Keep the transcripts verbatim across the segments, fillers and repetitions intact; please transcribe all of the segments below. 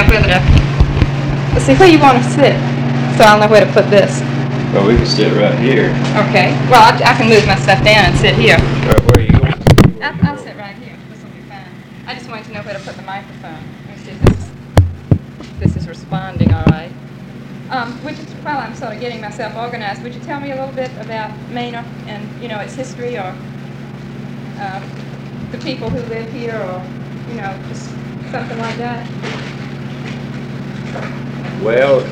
with it. Let's see, where you want to sit, so I'll know where to put this. Well, we can sit right here. Okay. Well, I, I can move my stuff down and sit here. Right, where are you going? I'll, I'll sit right here. This will be fine. I just wanted to know where to put the microphone. Let me see if this is, this is responding all right. Um, would you, while I'm sort of getting myself organized, would you tell me a little bit about Manor and, you know, its history, or um, the people who live here, or, you know, just something like that? Well,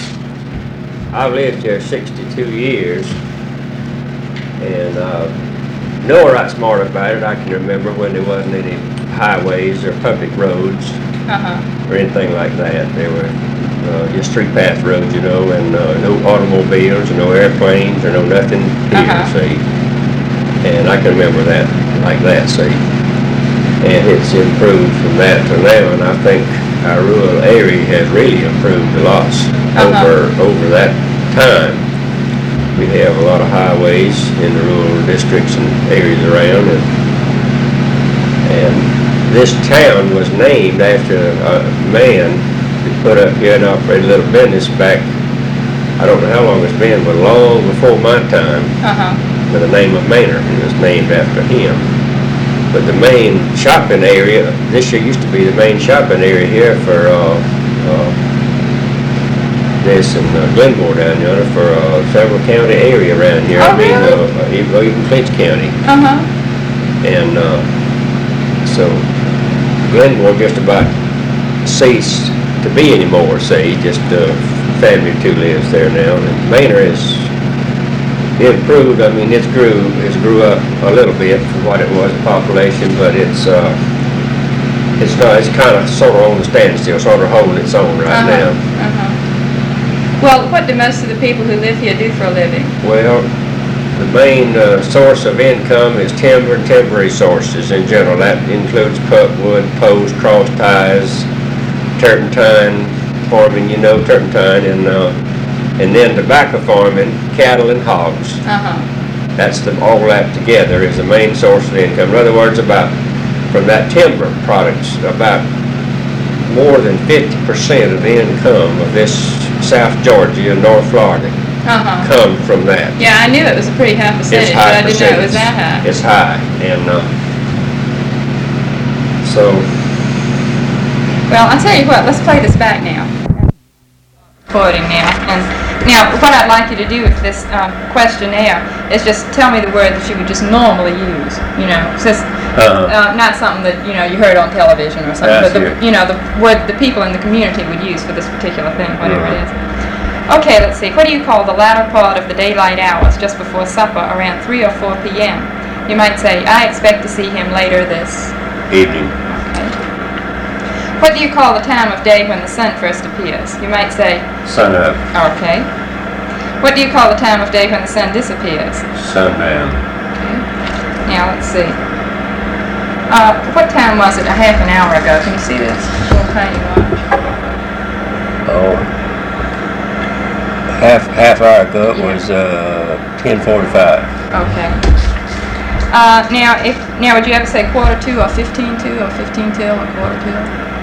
I've lived here sixty-two years, and uh, know right smart about it. I can remember when there wasn't any highways or public roads Uh-huh. or anything like that. There were uh, just three path roads, you know, and uh, no automobiles or no airplanes or no nothing here, Uh-huh. see. And I can remember that like that, see. And it's improved from that to now, and I think our rural area has really improved a lot Uh-huh. over over that time. We have a lot of highways in the rural districts and areas around, and, and this town was named after a man that put up here and operated a little business back, I don't know how long it's been, but long before my time, Uh-huh. with the name of Manor. It was named after him. But the main shopping area, this year used to be the main shopping area here for uh, uh, this and uh, Glenmore down yonder, for uh, several county area around here. Oh, I mean, really? uh, even, even Clinch County. Uh-huh. And uh, so Glenmore just about ceased to be anymore, say, just uh, family or two lives there now. And Manor is improved. I mean, it's grew, it's grew up a little bit from what it was in population, but it's uh, it's not, it's kind of sort of on the standstill, sort of holding its own right Uh-huh. now. Uh-huh. Well, what do most of the people who live here do for a living? Well, the main uh, source of income is timber and timber resources in general. That includes pulpwood, posts, cross ties, turpentine farming, you know, turpentine, and uh, and then tobacco farming, cattle and hogs. Uh-huh. That's the, all that together is the main source of income. In other words, about, from that timber products, about more than fifty percent of the income of this South Georgia and North Florida Uh-huh. come from that. Yeah, I knew it was a pretty high percentage, It's high but I didn't know it was percentage. that high. It's high, and uh, so, Well, I'll tell you what, let's play this back now. Recording now. And now, what I'd like you to do with this um, questionnaire is just tell me the word that you would just normally use. You know, it's just uh, uh, not something that, you know, you heard on television or something, That's but the, it. you know, the word the people in the community would use for this particular thing, whatever Mhm. it is. Okay, let's see. What do you call the latter part of the daylight hours, just before supper, around three or four p m? You might say, I expect to see him later this. evening. Okay. What do you call the time of day when the sun first appears? You might say, Sun up, okay. What do you call the time of day when the sun disappears? sundown. Okay. Now, let's see. Uh, what time was it a half an hour ago? Can you see this little tiny watch? Oh, half half hour ago it was uh, ten forty-five. Okay. Uh, now, if now, would you ever say quarter to, or fifteen to, or fifteen till, or quarter to?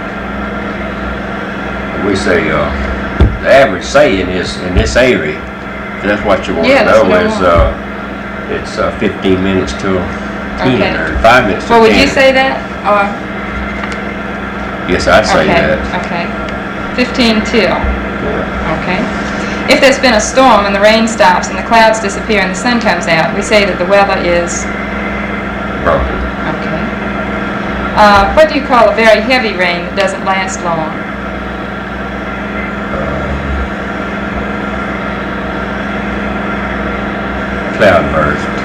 We say uh, the average saying is in this area. If that's what you want Yeah, to that's know. what I Is want. uh, it's uh, fifteen minutes till ten, Okay. or five minutes till Well, would ten. you say that, or? Yes, I'd say Okay, that. okay. fifteen till, Yeah. okay. If there's been a storm and the rain stops and the clouds disappear and the sun comes out, we say that the weather is, Broken. okay. Uh, what do you call a very heavy rain that doesn't last long? Cloud burst.